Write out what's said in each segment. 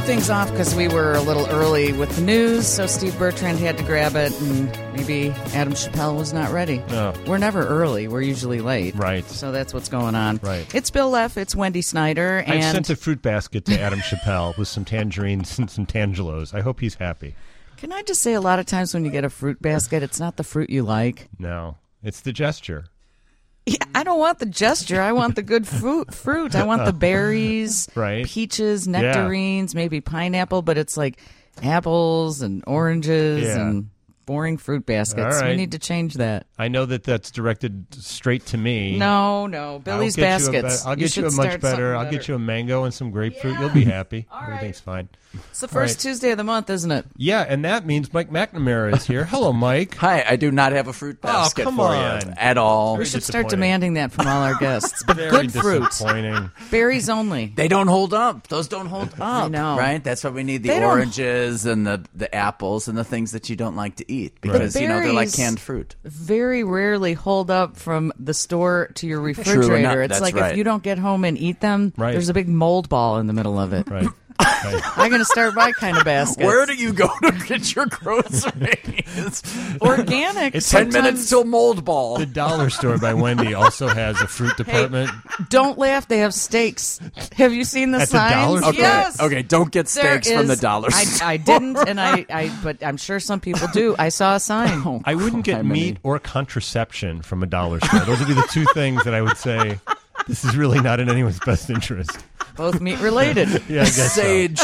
things off because we were a little early with the news, so Steve Bertrand had to grab it, and maybe Adam Chappelle was not ready. No. We're never early. We're usually late. Right. So that's what's going on. Right. It's Bill Leff. It's Wendy Snyder. I And sent a fruit basket to Adam Chappelle with some tangerines and some tangelos. I hope he's happy. Can I just say, a lot of times when you get a fruit basket, it's not the fruit you like. No, it's the gesture. Yeah, I don't want the gesture. I want the good fruit. I want the berries, Right. peaches, nectarines, maybe pineapple, but it's like apples and oranges and boring fruit baskets. All right. We need to change that. I know that that's directed straight to me. No. Billy's baskets. I'll get you a should much start better. something I'll better. get you a mango and some grapefruit. You'll be happy. All right. Everything's fine. It's the first Tuesday of the month, isn't it? Yeah, and that means Mike McNamara is here. Hello, Mike. Hi, I do not have a fruit basket come for on. you at all. We should start disappointing. demanding that from all our guests. But Very good fruit. disappointing. Berries only. They don't hold up. Those don't hold up. I know. Right? That's why we need They the don't- oranges and the apples and the things that you don't like to eat because, they're like berries- canned fruit. Very rarely hold up from the store to your enough. refrigerator. It's That's like right. if you don't get home and eat them, Right. there's a big mold ball in the middle of it. Right. I'm going to start my kind of basket. Where do you go to get your groceries? Organic. It's 10 sometimes- minutes till mold ball. The dollar store by Wendy also has a fruit department. Don't laugh. They have steaks. Have you seen the At the signs? dollar store? Okay, Yes. okay, don't get There steaks from the is- dollar store. I didn't, but I'm sure some people do. I saw a sign. I wouldn't get Hi, Minnie. meat or contraception from a dollar store. Those would be the two things that I would say this is really not in anyone's best interest. Both meat related. Yeah, I guess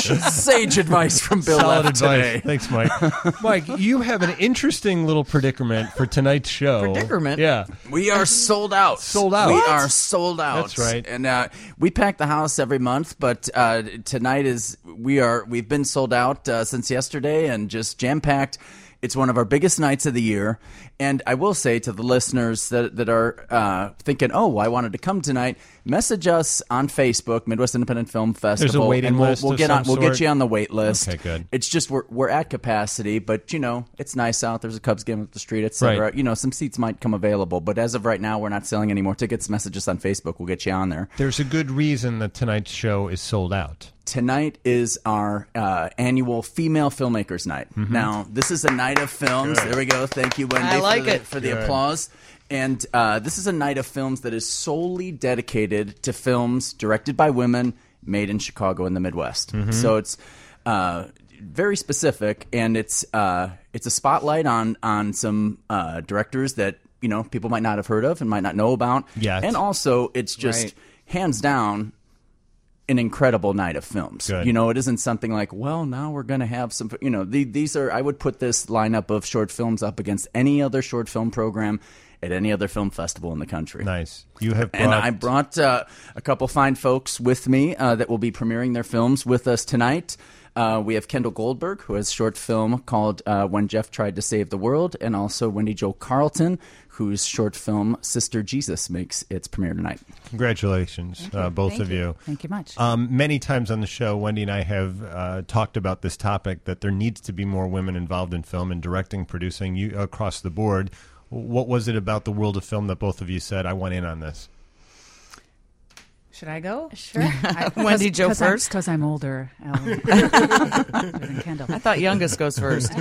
Sage advice from Bill Solid Leff advice. today. Thanks, Mike. Mike, you have an interesting little predicament for tonight's show. Predicament? Yeah. We are sold out. Sold out. We What? are sold out. That's right. And we pack the house every month, but tonight we've been sold out since yesterday and just jam packed. It's one of our biggest nights of the year. And I will say to the listeners that are thinking, oh, I wanted to come tonight, message us on Facebook, Midwest Independent Film Festival. There's a waiting and we'll, list we'll of get some on. We'll get sort? you on the wait list. Okay, good. It's just we're at capacity, but it's nice out. There's a Cubs game up the street, etc. Right. Some seats might come available, but as of right now, we're not selling any more tickets. Message us on Facebook. We'll get you on there. There's a good reason that tonight's show is sold out. Tonight is our annual Female Filmmakers Night. Now, this is a night of films. Good. There we go. Thank you, Wendy, I like for it. for the Good. applause. And this is a night of films that is solely dedicated to films directed by women made in Chicago and the Midwest. So it's very specific, and it's a spotlight on some directors that people might not have heard of and might not know about. Yet. And also, it's just Right. hands down an incredible night of films. Good. It isn't something like, well, now we're going to have some, these are, I would put this lineup of short films up against any other short film program at any other film festival in the country. Nice. You have brought... And I brought a couple fine folks with me that will be premiering their films with us tonight. We have Kendall Goldberg, who has a short film called When Jeff Tried to Save the World, and also Wendy Jo Carlton, whose short film Sister Jesus makes its premiere tonight. Congratulations, both Thank of you. Thank you much. Many times on the show, Wendy and I have talked about this topic, that there needs to be more women involved in film and directing, producing across the board. What was it about the world of film that both of you said, I want in on this? Should I go? Sure. Wendy Jo first? Because I'm older. Than Kendall. I thought youngest goes first.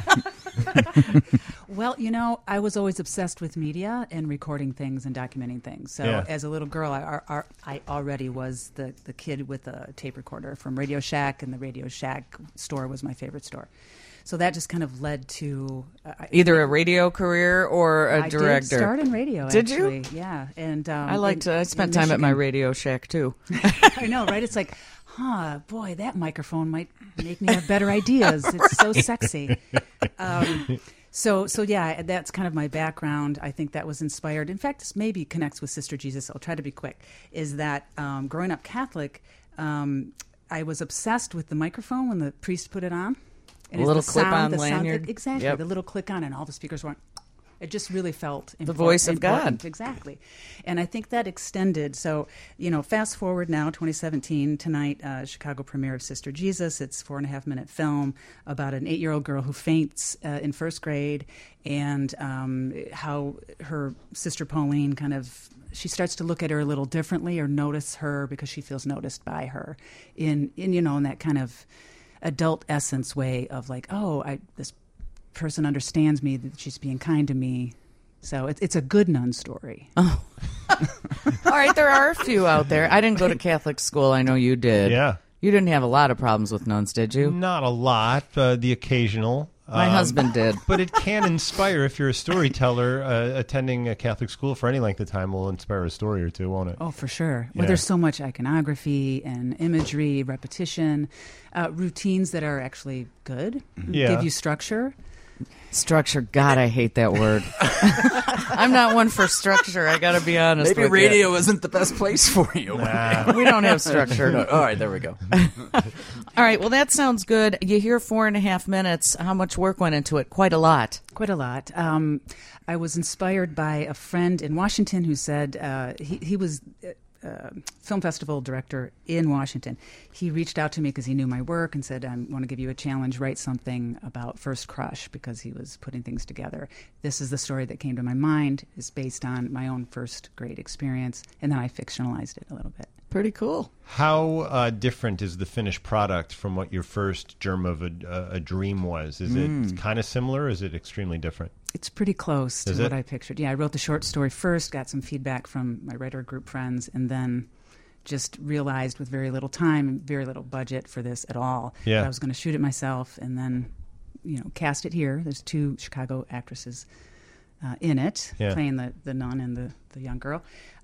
Well, I was always obsessed with media and recording things and documenting things. So Yeah. as a little girl, I already was the kid with a tape recorder from Radio Shack, and the Radio Shack store was my favorite store. So that just kind of led to Either a radio career or a director. I did start in radio. Did you? actually. Yeah, and I spent time at my Radio Shack too. I know, right? It's like, boy, that microphone might make me have better ideas. It's so sexy. So yeah, that's kind of my background. I think that was inspired. In fact, this maybe connects with Sister Jesus. I'll try to be quick. Is that growing up Catholic, I was obsessed with the microphone when the priest put it on. And A it's little the sound- clip-on the sound- lanyard. Exactly, Yep. the little click on, and all the speakers went. It just really felt The voice of important. God. Exactly. And I think that extended. So, fast forward now, 2017, tonight, Chicago premiere of Sister Jesus. It's 4.5-minute film about an 8-year-old girl who faints in first grade, and how her sister Pauline kind of she starts to look at her a little differently or notice her because she feels noticed by her in that kind of adult essence way of like, oh, this person understands me, that she's being kind to me. So it's a good nun story. Oh. All right, there are a few out there. I didn't go to Catholic school. I know you did. Yeah. You didn't have a lot of problems with nuns, did you? Not a lot, the occasional. My husband did. But it can inspire, if you're a storyteller, attending a Catholic school for any length of time will inspire a story or two, won't it? Oh, for sure. Yeah. Well, there's so much iconography and imagery, repetition, routines that are actually good, give you structure. Structure. God, I hate that word. I'm not one for structure. I got to be honest. Maybe with radio isn't the best place for you. Nah. We don't have structure. No. All right, there we go. All right. Well, that sounds good. You hear 4.5 minutes. How much work went into it? Quite a lot. Quite a lot. I was inspired by a friend in Washington who said he was film festival director in Washington. He reached out to me because he knew my work and said, I want to give you a challenge, write something about First Crush, because he was putting things together. This is the story that came to my mind. It's based on my own first grade experience, and then I fictionalized it a little bit. Pretty cool. How different is the finished product from what your first germ of a dream was? Is it kind of similar, or is it extremely different? It's pretty close to Is what it? I pictured. Yeah, I wrote the short story first, got some feedback from my writer group friends, and then just realized with very little time and very little budget for this at all that I was going to shoot it myself and then, cast it here. There's 2 Chicago actresses in it, playing the nun and the young girl.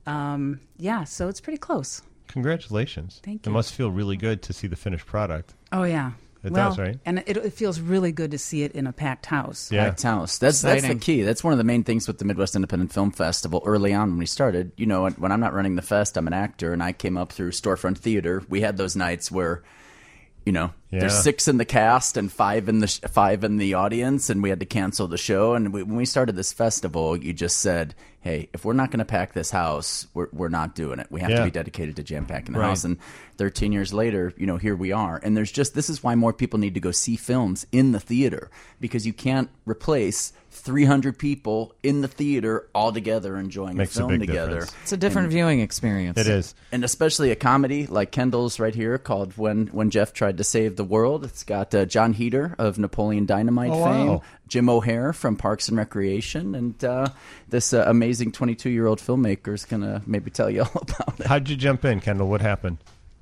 So it's pretty close. Congratulations. Thank It you. must feel really good to see the finished product. Oh, yeah. It does, right? And it feels really good to see it in a packed house. Yeah. Packed house. That's the Exciting. key. That's one of the main things with the Midwest Independent Film Festival early on when we started. When I'm not running the fest, I'm an actor, and I came up through Storefront Theater. We had those nights where, there's 6 in the cast and 5 in the audience, and we had to cancel the show. And when we started this festival, you just said, hey, if we're not going to pack this house, we're not doing it. We have to be dedicated to jam-packing the house. And 13 years later, here we are. And this is why more people need to go see films in the theater, because you can't replace 300 people in the theater all together enjoying Makes a film a big together. difference. It's a different viewing experience. It is. And especially a comedy like Kendall's right here called When Jeff Tried to Save the World. It's got John Heder of Napoleon Dynamite fame, wow. Jim O'Hare from Parks and Recreation, and this amazing 22-year-old filmmaker is going to maybe tell you all about it. How'd you jump in, Kendall? What happened?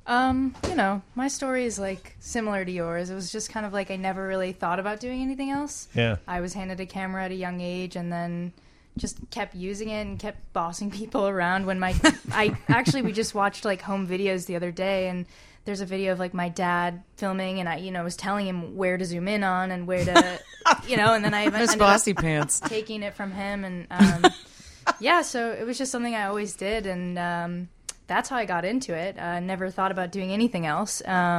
My story is similar to yours. It was just kind of I never really thought about doing anything else. Yeah. I was handed a camera at a young age and then just kept using it and kept bossing people around when we just watched home videos the other day, and there's a video of my dad filming, and I was telling him where to zoom in on and where to and then I His ended bossy up pants. taking it from him, and so it was just something I always did, and that's how I got into it. Never thought about doing anything else.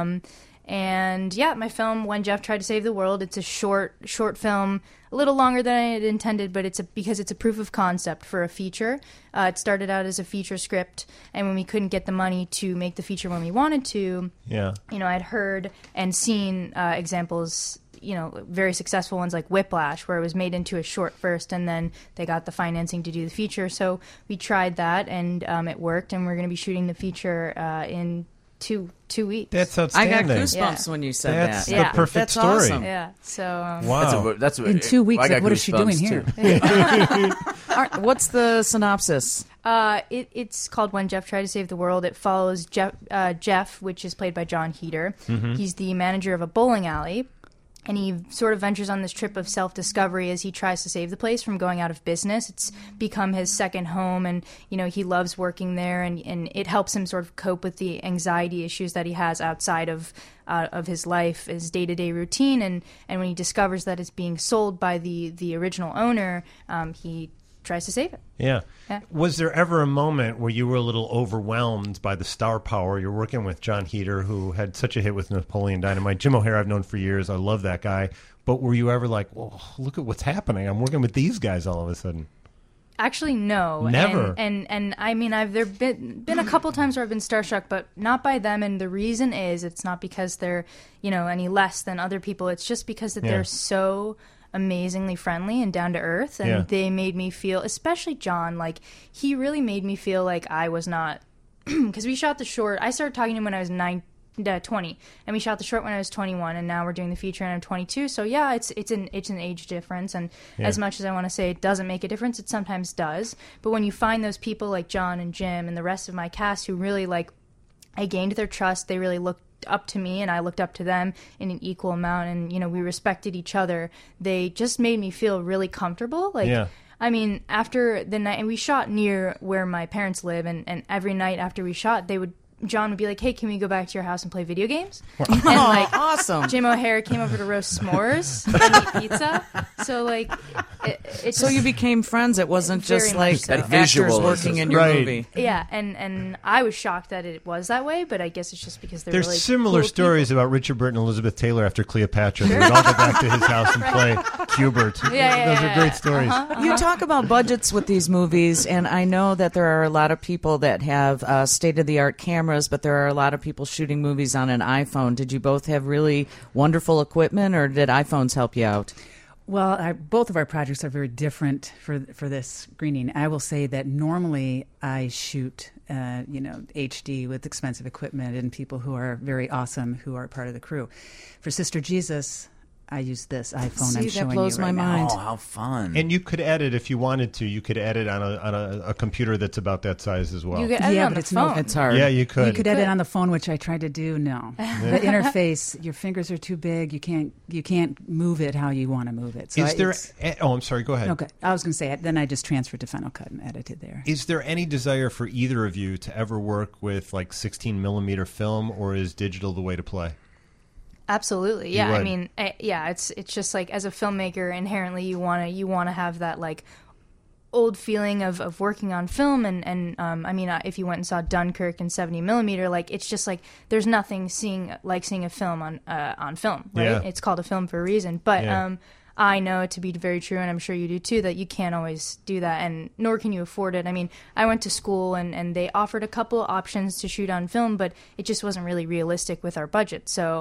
My film When Jeff Tried to Save the World, it's a short film, a little longer than I had intended, but because it's a proof of concept for a feature. It started out as a feature script, and when we couldn't get the money to make the feature when we wanted to, I'd heard and seen examples, very successful ones like Whiplash, where it was made into a short first, and then they got the financing to do the feature. So we tried that, and it worked, and we're going to be shooting the feature in two weeks. That's I outstanding. got goosebumps when you said That's that. the Yeah. perfect That's story. awesome. Yeah. So Wow. That's In 2 weeks, I got what is she doing goosebumps, here? too. All right, what's the synopsis? It's called When Jeff Tried to Save the World. It follows Jeff, which is played by John Heder. He's the manager of a bowling alley, and he sort of ventures on this trip of self-discovery as he tries to save the place from going out of business. It's become his second home, and he loves working there, and it helps him sort of cope with the anxiety issues that he has outside of his life, his day-to-day routine. And when he discovers that it's being sold by the original owner, he tries to save it. Yeah. Yeah. Was there ever a moment where you were a little overwhelmed by the star power? You're working with John Heder, who had such a hit with Napoleon Dynamite. Jim O'Hare I've known for years. I love that guy. But were you ever like, well, look at what's happening. I'm working with these guys all of a sudden. Actually, no. Never. And I mean, there been a couple times where I've been starstruck, but not by them. And the reason is, it's not because they're, any less than other people. It's just because that they're so amazingly friendly and down to earth, and they made me feel, especially John, like he really made me feel like I was not, because we shot the short. I started talking to him when I was 20, and we shot the short when I was 21, and now we're doing the feature and I'm 22. So yeah, it's an age difference, and as much as I want to say it doesn't make a difference, it sometimes does. But when you find those people like John and Jim and the rest of my cast who really, like, I gained their trust, they really looked up to me and I looked up to them in an equal amount, and we respected each other. They just made me feel really comfortable. Like I mean, after the night, and we shot near where my parents live, and every night after we shot, John would be like, "Hey, can we go back to your house and play video games?" And like, awesome. Jim O'Hara came over to roast s'mores and eat pizza. So like, so you became friends. It wasn't just like so. actors working in your movie. Yeah, and I was shocked that it was that way, but I guess it's just because there's really similar cool stories about Richard Burton and Elizabeth Taylor after Cleopatra. They would all go back to his house and play Hubert. Those are great stories. You talk about budgets with these movies, and I know that there are a lot of people that have state-of-the-art cameras, but there are a lot of people shooting movies on an iPhone. Did you both have really wonderful equipment, or did iPhones help you out? Well, both of our projects are very different for this screening. I will say that normally I shoot, HD with expensive equipment and people who are very awesome who are part of the crew. For Sister Jesus, I use this iPhone I'm showing you right now. That blows my mind. Oh, how fun. And you could edit if you wanted to. You could edit on a computer that's about that size as well. You could edit on but the it's phone. It's hard. Yeah, you could. You could edit on the phone, which I tried to do. No, the interface, your fingers are too big. You can't move it how you want to move it. So Is there? Oh, I'm sorry. Go ahead. Okay, I was going to say it. Then I just transferred to Final Cut and edited there. Is there any desire for either of you to ever work with like 16 millimeter film, or is digital the way to play? Absolutely, yeah. would. I mean, it's just like, as a filmmaker, inherently you wanna have that like old feeling of working on film, and I mean, if you went and saw Dunkirk in 70 millimeter, like, it's just like there's nothing seeing a film on film, right? Yeah. It's called a film for a reason, but Yeah. I know it to be very true, and I'm sure you do too, that you can't always do that, and nor can you afford it. I mean, I went to school, and they offered a couple options to shoot on film, but it just wasn't really realistic with our budget. So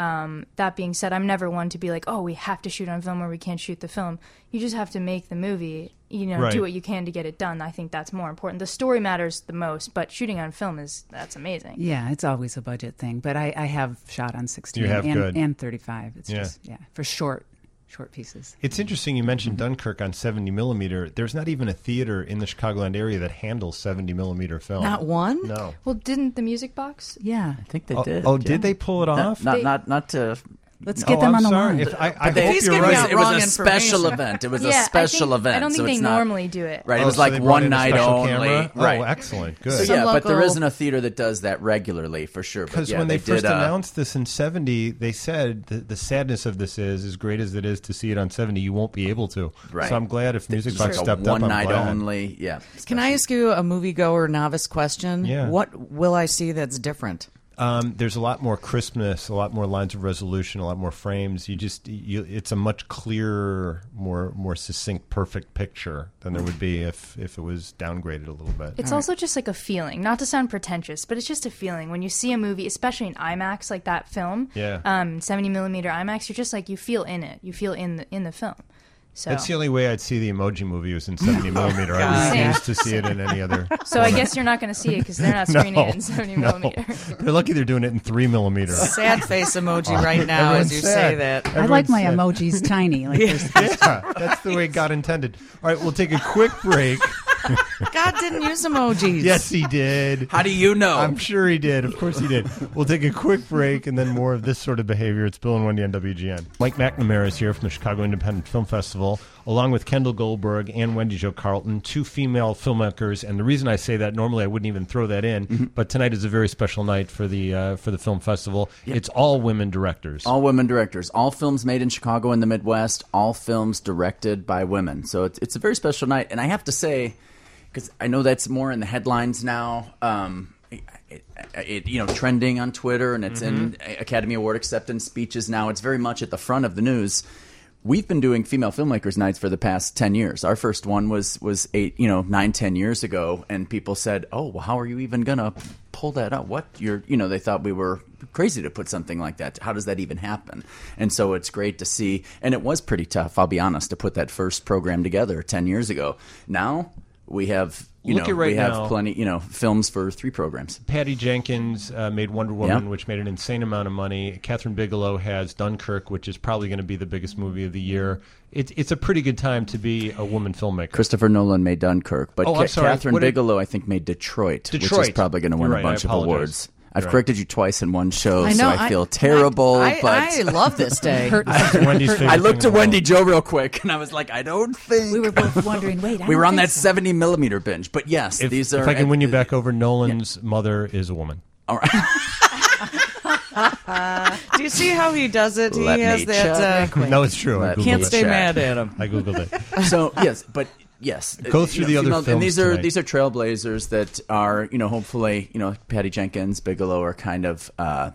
that being said, I'm never one to be like, oh, we have to shoot on film or we can't shoot the film. You just have to make the movie, Right. do what you can to get it done. I think that's more important. The story matters the most, but shooting on film that's amazing. Yeah, it's always a budget thing, but I have shot on 16 You have good. and 35. It's Yeah. just for short pieces. It's interesting you mentioned Dunkirk on 70 millimeter. There's not even a theater in the Chicagoland area that handles 70 millimeter film. Not one? No. Well, didn't the Music Box? Yeah. I think they Oh, did. oh, yeah. did they pull it off? Not to. Let's get them I'm on the sorry. line. If I But they- hope He's you're giving right. out It was wrong a special information. event. It was Yeah, a special event. I don't think so they it's not, normally do it. Right. It Oh, was so like they brought one in a night special only. camera? Right. Oh, excellent. Good. So Some yeah, but there local- isn't a theater that does that regularly for sure. But Because yeah, when they first did, announced this in 70, they said the sadness of this is, as great as it is to see it on 70, you won't be able to. Right. So I'm glad if Music It's Box like a stepped up. one I'm night glad. only. Yeah. Can I ask you a moviegoer novice question? Yeah. What will I see that's different? There's a lot more crispness, a lot more lines of resolution, a lot more frames. It's a much clearer, more succinct, perfect picture than there would be if it was downgraded a little bit. It's also just like a feeling, not to sound pretentious, but it's just a feeling. When you see a movie, especially in IMAX, like that film, 70 millimeter IMAX, you're just like, you feel in it. You feel in the film. So That's the only way I'd see the Emoji Movie was in 70 millimeter. I God. refuse to see it in any other. So I guess you're not going to see it because they're not screening it in 70 millimeter. They're lucky they're doing it in 3 millimeter. Sad face emoji right now Everyone's as you sad. say that. I like my Everyone's emojis tiny. Like there's Yeah, that's the way God intended. All right, we'll take a quick break. God didn't use emojis. Yes, he did. How do you know? I'm sure he did. Of course he did. We'll take a quick break and then more of this sort of behavior. It's Bill and Wendy on WGN. Mike McNamara is here from the Chicago Independent Film Festival, along with Kendall Goldberg and Wendy Jo Carlton, two female filmmakers. And the reason I say that, normally I wouldn't even throw that in, but tonight is a very special night for the film festival. Yep. It's all women directors. All women directors. All films made in Chicago and the Midwest. All films directed by women. So it's a very special night. And I have to say, because I know that's more in the headlines now, trending on Twitter, and it's in Academy Award acceptance speeches now. It's very much at the front of the news. We've been doing female filmmakers nights for the past 10 years. Our first one was 9-10 years ago, and people said, "Oh, well, how are you even gonna pull that up? What they thought we were crazy to put something like that. How does that even happen? And so it's great to see. And it was pretty tough, I'll be honest, to put that first program together 10 years ago. Now we have, we have plenty, films for 3 programs. Patty Jenkins made Wonder Woman, Yeah. which made an insane amount of money. Catherine Bigelow has Dunkirk, which is probably going to be the biggest movie of the year. It's a pretty good time to be a woman filmmaker. Christopher Nolan made Dunkirk, but I'm sorry. Catherine What did- Bigelow, I think, made Detroit, which Detroit. is probably going to win You're a right, bunch I of apologize. awards. I've Right. corrected you twice in one show, I know. so I feel terrible. but I love this day. It's Wendy's favorite I looked thing to of all. Wendy Joe real quick, and I was like, I don't think We were both wondering. Wait, I we don't were on think that so. 70 millimeter binge. But yes, If, these are. if I can win you back over, Nolan's mother is a woman. All right. Do you see how he does it? Let He has me that. check. No, it's true. I Let Googled Can't it. stay check. mad at him. I Googled it. So yes, but yes, Go through the other female- films and these are tonight. these are trailblazers that are hopefully Patty Jenkins, Bigelow are kind of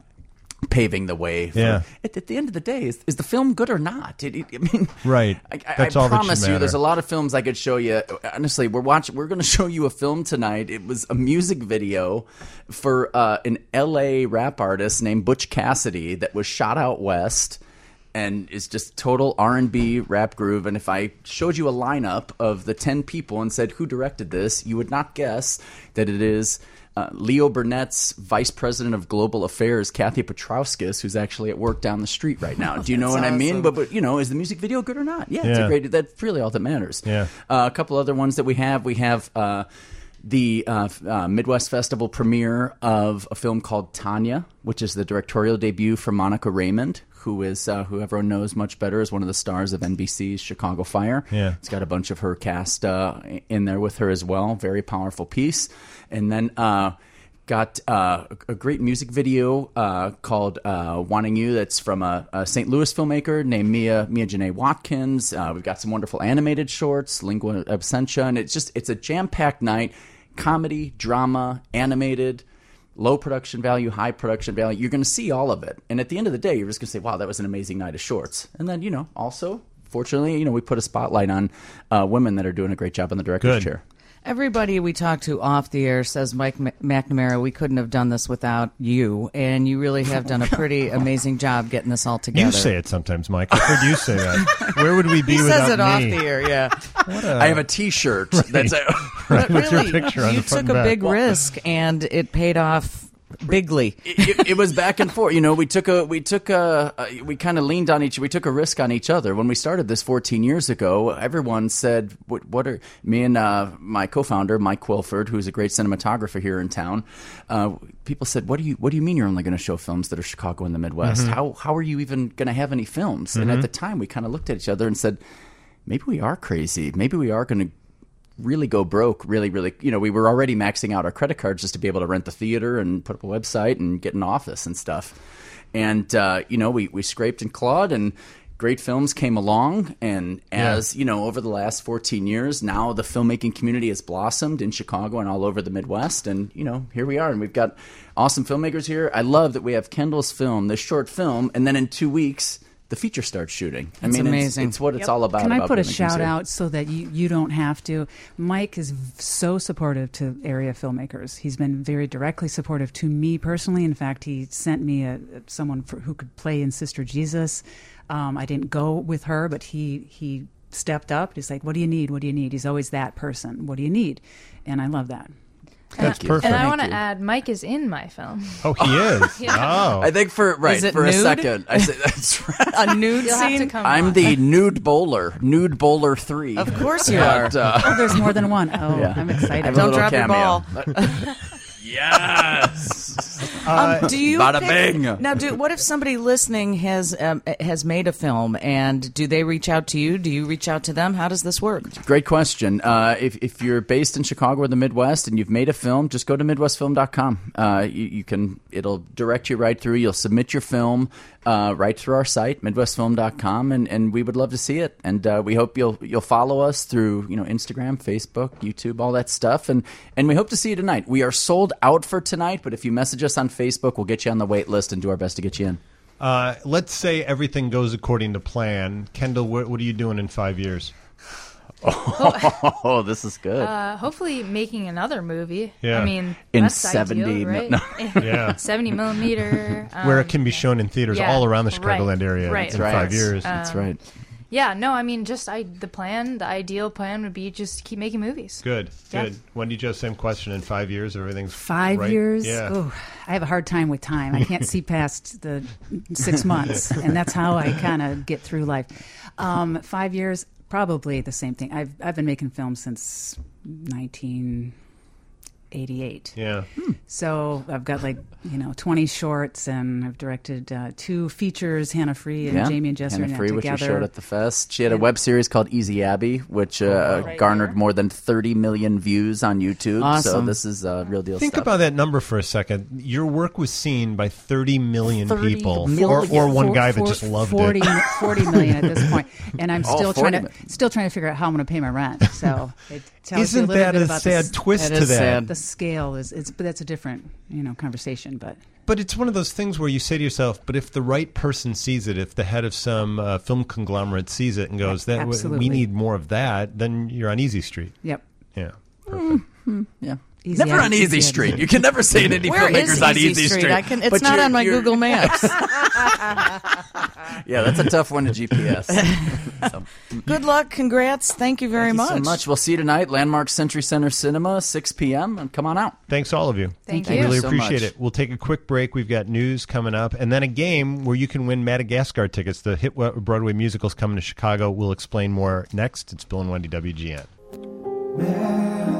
paving the way. For, Yeah. At the end of the day, is the film good or not? I mean, Right. I That's all that should promise you, matter. there's a lot of films I could show you. Honestly, we're going to show you a film tonight. It was a music video for an L.A. rap artist named Butch Cassidy that was shot out west. And is just total R&B rap groove. And if I showed you a lineup of the 10 people and said who directed this, you would not guess that it is Leo Burnett's Vice President of Global Affairs, Kathy Petrowskis, who's actually at work down the street right now. Do you know what I mean? awesome. But is the music video good or not? Yeah, it's a Yeah. great. That's really all that matters. Yeah. A couple other ones that we have. We have the Midwest Festival premiere of a film called Tanya, which is the directorial debut for Monica Raymond, who is who everyone knows much better as one of the stars of NBC's Chicago Fire. Yeah. It's got a bunch of her cast in there with her as well. Very powerful piece. And then got a great music video called Wanting You that's from a St. Louis filmmaker named Mia Janae Watkins. We've got some wonderful animated shorts, Lingua Absentia, and it's a jam-packed night. Comedy, drama, animated, low production value, high production value. You're going to see all of it. And at the end of the day, you're just going to say, wow, that was an amazing night of shorts. And then, also, fortunately, we put a spotlight on women that are doing a great job in the director's Good. chair. Everybody we talk to off the air says, Mike McNamara, we couldn't have done this without you, and you really have done a pretty amazing job getting this all together. You say it sometimes, Mike. I've heard you say that. Where would we be He without says it me? off the air, yeah. I have a T-shirt that's But with your really, picture on you the front took a and back. big risk, and it paid off bigly. it was back and forth. We kind of leaned on we took a risk on each other. When we started this 14 years ago, everyone said, what are me and my co-founder, Mike Quilford, who's a great cinematographer here in town, people said, what do you mean you're only going to show films that are Chicago and the Midwest? Mm-hmm. How are you even going to have any films? And at the time, we kind of looked at each other and said, maybe we are crazy. Maybe we are going to really go broke, really, we were already maxing out our credit cards just to be able to rent the theater and put up a website and get an office and stuff. And, we scraped and clawed and great films came along. And as, over the last 14 years, now the filmmaking community has blossomed in Chicago and all over the Midwest. And, here we are. And we've got awesome filmmakers here. I love that we have Kendall's film, this short film, and then in 2 weeks, the feature starts shooting. That's amazing. It's what it's all about. Can I about put a filmmaking shout here. out so that you don't have to? Mike is so supportive to area filmmakers. He's been very directly supportive to me personally. In fact, he sent me someone who could play in Sister Jesus. I didn't go with her, but he stepped up. He's like, what do you need? What do you need? He's always that person. What do you need? And I love that. That's perfect. And I Thank want to you. add, Mike is in my film. Oh, he is. Oh. I think for Is it a nude? second, I said that's right. A nude You'll have to scene? come I'm on. the nude bowler 3. Of course you are. But, Oh, there's more than one. Oh, Yeah. I'm I excited. have a Don't little drop your cameo. ball. Yes. Do you Bada pick- bing. Now, what if somebody listening has made a film, and do they reach out to you? Do you reach out to them? How does this work? Great question. If you're based in Chicago or the Midwest and you've made a film, just go to MidwestFilm.com. You can. It'll direct you right through. You'll submit your film right through our site, MidwestFilm.com, and we would love to see it. And we hope you'll follow us through Instagram, Facebook, YouTube, all that stuff. And we hope to see you tonight. We are sold out for tonight, but if you message us on Facebook, we'll get you on the wait list and do our best to get you in. Let's say everything goes according to plan. Kendall, what are you doing in 5 years? Oh, this is good. Hopefully making another movie. Yeah. I mean, In that's 70 ideal, right? no. Yeah. 70 millimeter. Where it can be shown in theaters yeah, all around the right, Chicagoland area right, in of 5 course. years. That's right. Yeah, no, I mean, just the ideal plan would be just keep making movies. Good, Yeah. good. Wendy, Jo, same question. In 5 years, everything's 5 right? years? Yeah. Oh, I have a hard time with time. I can't see past the 6 months, and that's how I kind of get through life. 5 years, probably the same thing. I've been making films since 1988. Yeah. So I've got 20 shorts, and I've directed 2 features, Hannah Free and Jamie and Jess Hannah are in Free, it which we together. showed at the fest. She had a web series called Easy Abby, which garnered more than 30 million views on YouTube. So Awesome. this is real deal Think stuff. about that number for a second. Your work was seen by 30 million 30 people, million. or one guy that just loved 40, it. 40 million at this point, and I'm still 40 trying million. to figure out how I'm going to pay my rent. So it tells Isn't you a little that bit a about sad the, twist That to is that? sad. the scale but that's a different conversation. But it's one of those things where you say to yourself, but if the right person sees it, if the head of some film conglomerate sees it and goes, "That we Absolutely. need more of that," then you're on Easy Street. Yep. Yeah. Perfect. Yeah. Easy Never on Abby, Easy Easy Street. Abby. You can never say an indie Where filmmaker's is on Easy Street. Street? It's But not you're- on my you're- Google Maps. Yeah, that's a tough one to GPS. So, Good luck. Congrats. Thank you very thank you much. so much. We'll see you tonight, Landmark Century Center Cinema, 6 p.m. And come on out. Thanks, all of you. Thank I you. really so appreciate much. it. We'll take a quick break. We've got news coming up, and then a game where you can win Madagascar tickets. The hit Broadway musical's coming to Chicago. We'll explain more next. It's Bill and Wendy, WGN.